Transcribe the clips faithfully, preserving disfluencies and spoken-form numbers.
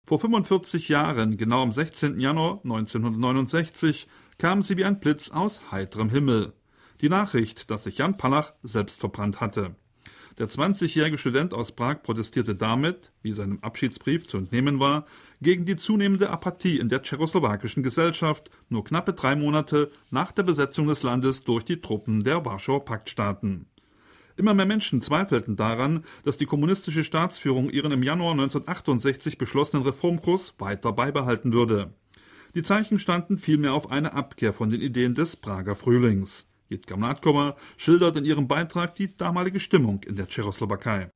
Vor fünfundvierzig Jahren, genau am sechzehnten Januar neunzehnhundertneunundsechzig, kam sie wie ein Blitz aus heiterem Himmel. Die Nachricht, dass sich Jan Palach selbst verbrannt hatte. Der zwanzigjährige Student aus Prag protestierte damit, wie seinem Abschiedsbrief zu entnehmen war, gegen die zunehmende Apathie in der tschechoslowakischen Gesellschaft, nur knappe drei Monate nach der Besetzung des Landes durch die Truppen der Warschauer Paktstaaten. Immer mehr Menschen zweifelten daran, dass die kommunistische Staatsführung ihren im Januar neunzehnhundertachtundsechzig beschlossenen Reformkurs weiter beibehalten würde. Die Zeichen standen vielmehr auf eine Abkehr von den Ideen des Prager Frühlings. Jitka Mládková schildert in ihrem Beitrag die damalige Stimmung in der Tschechoslowakei.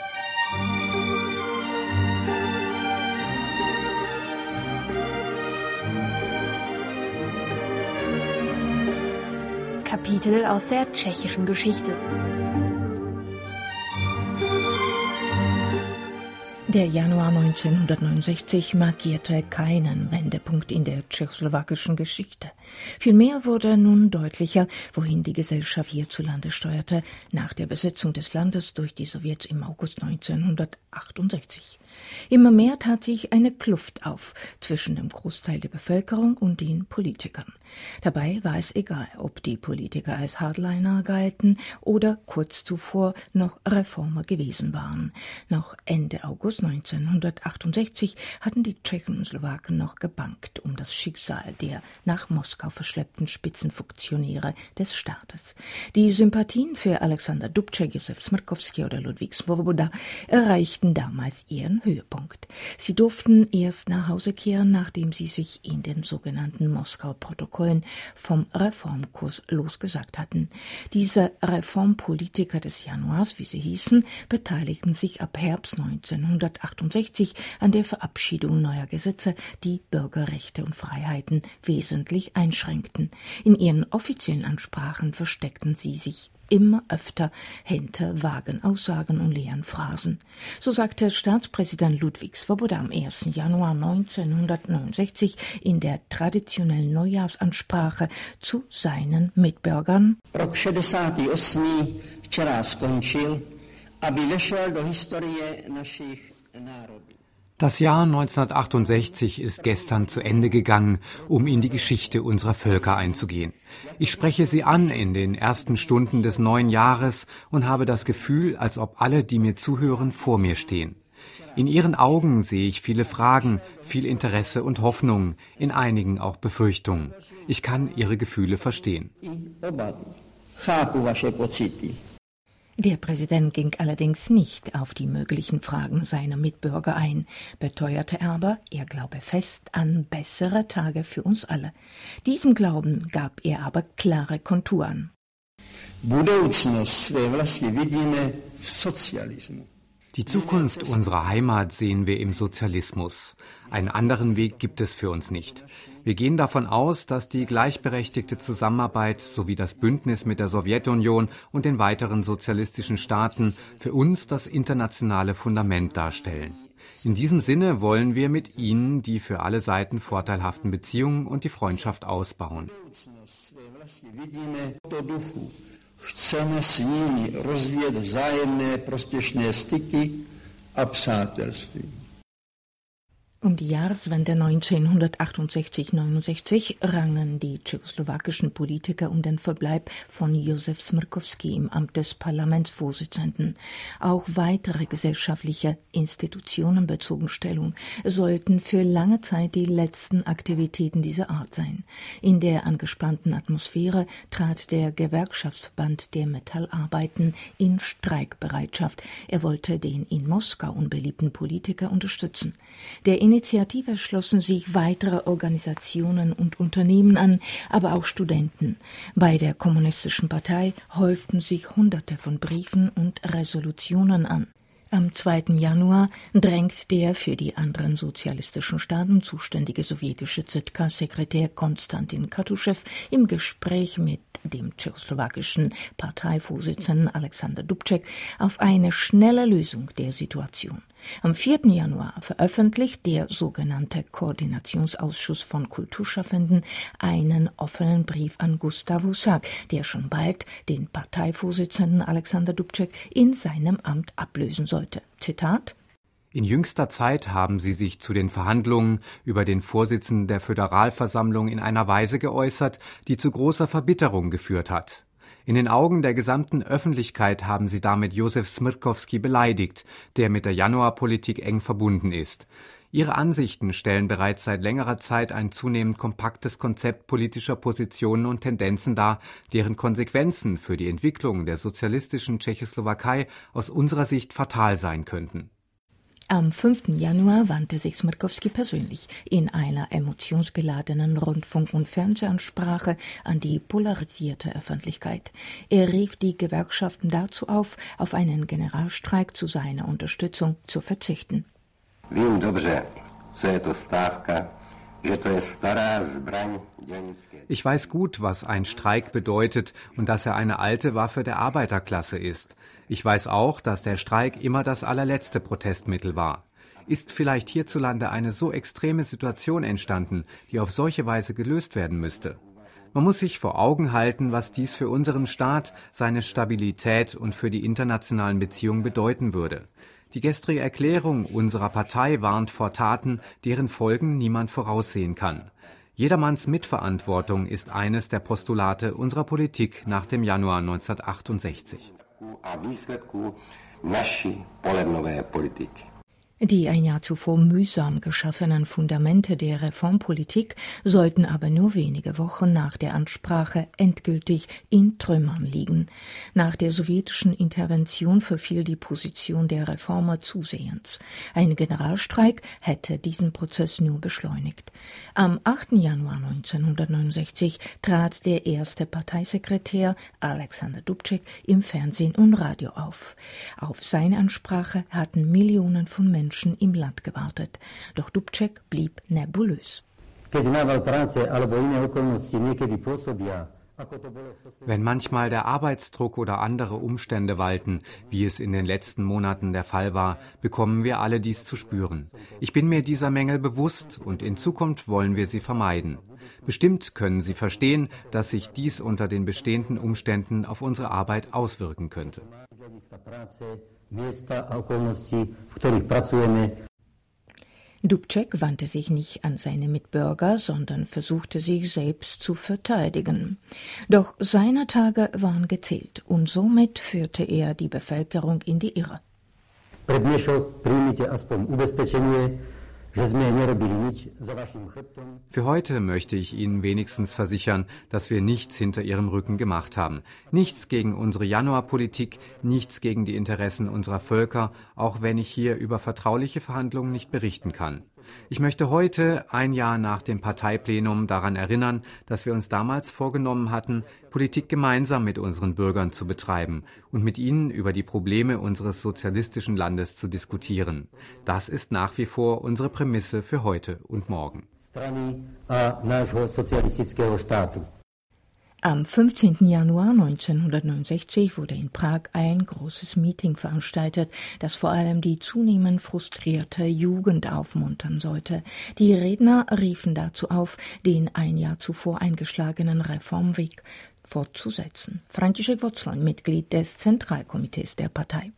Kapitel aus der tschechischen Geschichte. Der Januar neunzehnhundertneunundsechzig markierte keinen Wendepunkt in der tschechoslowakischen Geschichte. Vielmehr wurde nun deutlicher, wohin die Gesellschaft hierzulande steuerte, nach der Besetzung des Landes durch die Sowjets im August neunzehnhundertachtundsechzig. Immer mehr tat sich eine Kluft auf zwischen dem Großteil der Bevölkerung und den Politikern. Dabei war es egal, ob die Politiker als Hardliner galten oder kurz zuvor noch Reformer gewesen waren. Noch Ende August neunzehnhundertachtundsechzig hatten die Tschechen und Slowaken noch gebangt um das Schicksal der nach Moskau verschleppten Spitzenfunktionäre des Staates. Die Sympathien für Alexander Dubček, Josef Smrkovský oder Ludvík Svoboda erreichten damals ihren Höhepunkt. Sie durften erst nach Hause kehren, nachdem sie sich in den sogenannten Moskau-Protokollen vom Reformkurs losgesagt hatten. Diese Reformpolitiker des Januars, wie sie hießen, beteiligten sich ab Herbst neunzehnhundertachtundsechzig an der Verabschiedung neuer Gesetze, die Bürgerrechte und Freiheiten wesentlich einschränkten. In ihren offiziellen Ansprachen versteckten sie sich immer öfter hinter vagen Aussagen und leeren Phrasen. So sagte Staatspräsident Ludvík Svoboda am ersten Januar neunzehnhundertneunundsechzig in der traditionellen Neujahrsansprache zu seinen Mitbürgern: Rok šedesát osm včera skončil, aby vešel do historie našich národů. Das Jahr neunzehnhundertachtundsechzig ist gestern zu Ende gegangen, um in die Geschichte unserer Völker einzugehen. Ich spreche Sie an in den ersten Stunden des neuen Jahres und habe das Gefühl, als ob alle, die mir zuhören, vor mir stehen. In Ihren Augen sehe ich viele Fragen, viel Interesse und Hoffnung, in einigen auch Befürchtungen. Ich kann Ihre Gefühle verstehen. Der Präsident ging allerdings nicht auf die möglichen Fragen seiner Mitbürger ein, beteuerte aber, er glaube fest an bessere Tage für uns alle. Diesem Glauben gab er aber klare Konturen. Die Zukunft unserer Heimat sehen wir im Sozialismus. Einen anderen Weg gibt es für uns nicht. Wir gehen davon aus, dass die gleichberechtigte Zusammenarbeit sowie das Bündnis mit der Sowjetunion und den weiteren sozialistischen Staaten für uns das internationale Fundament darstellen. In diesem Sinne wollen wir mit ihnen die für alle Seiten vorteilhaften Beziehungen und die Freundschaft ausbauen. Chceme s nimi rozvíjet vzájemné prospěšné styky a přátelství. Um die Jahreswende neunzehnhundertachtundsechzig neunundsechzig rangen die tschechoslowakischen Politiker um den Verbleib von Josef Smrkovský im Amt des Parlamentsvorsitzenden. Auch weitere gesellschaftliche Institutionen bezogen Stellung. Es sollten für lange Zeit die letzten Aktivitäten dieser Art sein. In der angespannten Atmosphäre trat der Gewerkschaftsverband der Metallarbeiten in Streikbereitschaft. Er wollte den in Moskau unbeliebten Politiker unterstützen. Der Initiative schlossen sich weitere Organisationen und Unternehmen an, aber auch Studenten. Bei der Kommunistischen Partei häuften sich Hunderte von Briefen und Resolutionen an. Am zweiten Januar drängt der für die anderen sozialistischen Staaten zuständige sowjetische Z K-Sekretär Konstantin Katuschew im Gespräch mit dem tschechoslowakischen Parteivorsitzenden Alexander Dubček auf eine schnelle Lösung der Situation. Am vierten Januar veröffentlicht der sogenannte Koordinationsausschuss von Kulturschaffenden einen offenen Brief an Gustav Husak, der schon bald den Parteivorsitzenden Alexander Dubček in seinem Amt ablösen sollte. Zitat: In jüngster Zeit haben sie sich zu den Verhandlungen über den Vorsitzenden der Föderalversammlung in einer Weise geäußert, die zu großer Verbitterung geführt hat. In den Augen der gesamten Öffentlichkeit haben sie damit Josef Smrkovský beleidigt, der mit der Januarpolitik eng verbunden ist. Ihre Ansichten stellen bereits seit längerer Zeit ein zunehmend kompaktes Konzept politischer Positionen und Tendenzen dar, deren Konsequenzen für die Entwicklung der sozialistischen Tschechoslowakei aus unserer Sicht fatal sein könnten. Am fünften Januar wandte sich Smrkovský persönlich in einer emotionsgeladenen Rundfunk- und Fernsehansprache an die polarisierte Öffentlichkeit. Er rief die Gewerkschaften dazu auf, auf einen Generalstreik zu seiner Unterstützung zu verzichten. Vím dobře, co je to stávka, že to je stará zbraň dělnické. Ich weiß gut, was ein Streik bedeutet und dass er eine alte Waffe der Arbeiterklasse ist. Ich weiß auch, dass der Streik immer das allerletzte Protestmittel war. Ist vielleicht hierzulande eine so extreme Situation entstanden, die auf solche Weise gelöst werden müsste? Man muss sich vor Augen halten, was dies für unseren Staat, seine Stabilität und für die internationalen Beziehungen bedeuten würde. Die gestrige Erklärung unserer Partei warnt vor Taten, deren Folgen niemand voraussehen kann. Jedermanns Mitverantwortung ist eines der Postulate unserer Politik nach dem Januar neunzehnhundertachtundsechzig. Die ein Jahr zuvor mühsam geschaffenen Fundamente der Reformpolitik sollten aber nur wenige Wochen nach der Ansprache endgültig in Trümmern liegen. Nach der sowjetischen Intervention verfiel die Position der Reformer zusehends. Ein Generalstreik hätte diesen Prozess nur beschleunigt. Am achten Januar neunzehnhundertneunundsechzig trat der erste Parteisekretär Alexander Dubček im Fernsehen und Radio auf. Auf seine Ansprache hatten Millionen von Menschen im Land gewartet. Doch Dubček blieb nebulös. Wenn manchmal der Arbeitsdruck oder andere Umstände walten, wie es in den letzten Monaten der Fall war, bekommen wir alle dies zu spüren. Ich bin mir dieser Mängel bewusst und in Zukunft wollen wir sie vermeiden. Bestimmt können Sie verstehen, dass sich dies unter den bestehenden Umständen auf unsere Arbeit auswirken könnte. Dubček wandte sich nicht an seine Mitbürger, sondern versuchte sich selbst zu verteidigen. Doch seine Tage waren gezählt und somit führte er die Bevölkerung in die Irre. Für heute möchte ich Ihnen wenigstens versichern, dass wir nichts hinter Ihrem Rücken gemacht haben. Nichts gegen unsere Januarpolitik, nichts gegen die Interessen unserer Völker, auch wenn ich hier über vertrauliche Verhandlungen nicht berichten kann. Ich möchte heute, ein Jahr nach dem Parteiplenum, daran erinnern, dass wir uns damals vorgenommen hatten, Politik gemeinsam mit unseren Bürgern zu betreiben und mit ihnen über die Probleme unseres sozialistischen Landes zu diskutieren. Das ist nach wie vor unsere Prämisse für heute und morgen. Am fünfzehnten Januar neunzehnhundertneunundsechzig wurde in Prag ein großes Meeting veranstaltet, das vor allem die zunehmend frustrierte Jugend aufmuntern sollte. Die Redner riefen dazu auf, den ein Jahr zuvor eingeschlagenen Reformweg fortzusetzen. František Vocloň, Mitglied des Zentralkomitees der Partei.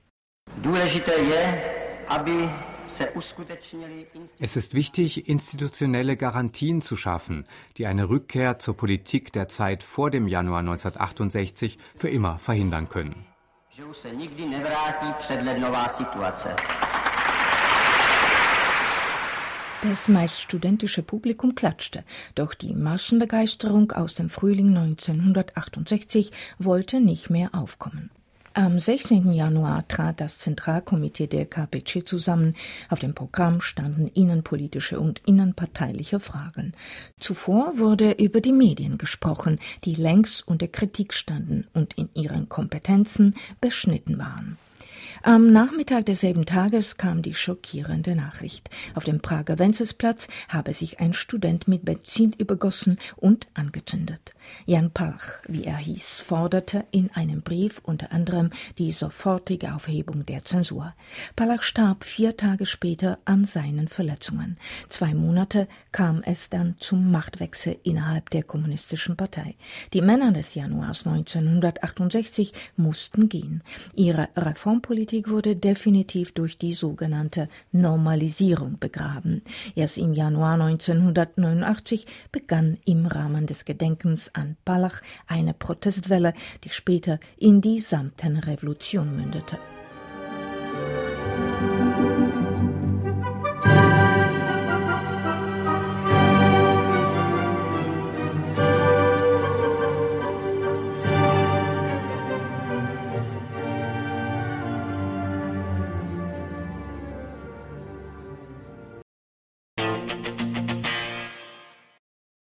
Es ist wichtig, institutionelle Garantien zu schaffen, die eine Rückkehr zur Politik der Zeit vor dem Januar neunzehnhundertachtundsechzig für immer verhindern können. Das meist studentische Publikum klatschte, doch die Massenbegeisterung aus dem Frühling neunzehnhundertachtundsechzig wollte nicht mehr aufkommen. Am sechzehnten Januar trat das Zentralkomitee der K P C zusammen. Auf dem Programm standen innenpolitische und innenparteiliche Fragen. Zuvor wurde über die Medien gesprochen, die längst unter Kritik standen und in ihren Kompetenzen beschnitten waren. Am Nachmittag desselben Tages kam die schockierende Nachricht. Auf dem Prager Wenzelsplatz habe sich ein Student mit Benzin übergossen und angezündet. Jan Palach, wie er hieß, forderte in einem Brief unter anderem die sofortige Aufhebung der Zensur. Palach starb vier Tage später an seinen Verletzungen. Zwei Monate kam es dann zum Machtwechsel innerhalb der Kommunistischen Partei. Die Männer des Januars neunzehnhundertachtundsechzig mussten gehen. Ihre Reformpolitik Politik wurde definitiv durch die sogenannte Normalisierung begraben. Erst im Januar neunzehnhundertneunundachtzig begann im Rahmen des Gedenkens an Palach eine Protestwelle, die später in die Samtene Revolution mündete.